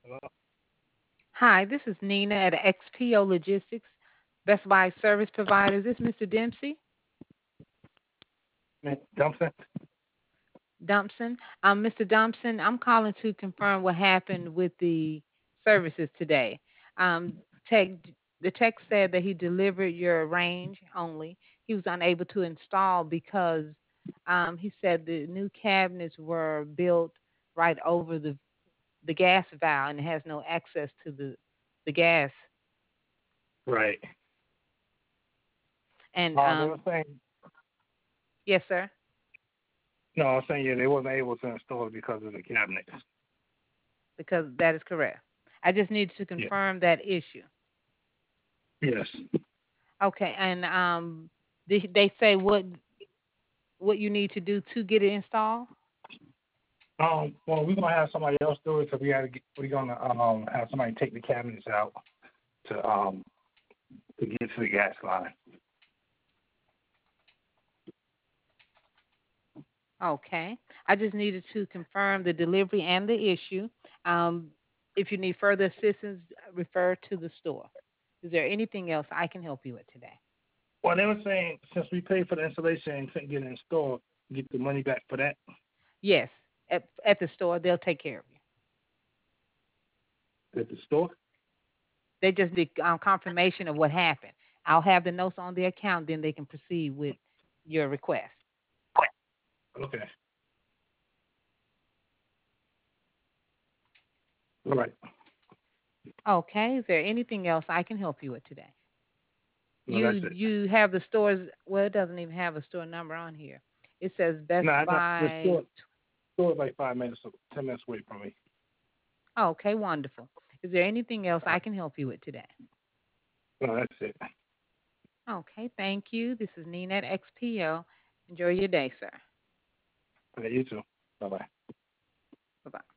Hello? Hi, this is Nina at XPO Logistics, Best Buy service provider. Is this Mr. Dempsey? Dumpster? Dumpson? Mr. Dumpson, I'm calling to confirm what happened with the services today. Um, tech, the tech said that he delivered your range only. He was unable to install because he said the new cabinets were built right over the gas valve and it has no access to the gas. Right. And They were saying, yes, sir. no, I was saying, yeah, they wasn't able to install it because of the cabinets. Because that is correct. I just need to Yeah. confirm that issue. Yes. Okay, and they say what you need to do to get it installed? Well, we're gonna have somebody else do it because we're gonna have somebody take the cabinets out to get to the gas line. Okay. I just needed to confirm the delivery and the issue. Um, if you need further assistance, refer to the store. Is there anything else I can help you with today? Well, they were saying since we paid for the installation and couldn't get it installed, get the money back for that Yes, at the store, they'll take care of you. at the store. They just need confirmation of what happened. I'll have the notes on the account, then they can proceed with your request. Okay. All right. Okay. Is there anything else I can help you with today? No, that's it. You have the stores. Well, it doesn't even have a store number on here. It says No, Best I know the Buy. store is like 5 minutes, 10 minutes away from me. Oh, okay, wonderful. Is there anything else All I right. can help you with today? No, that's it. Okay, thank you. This is Nina at XPO. Enjoy your day, sir. Okay, you too. Bye bye. Bye bye.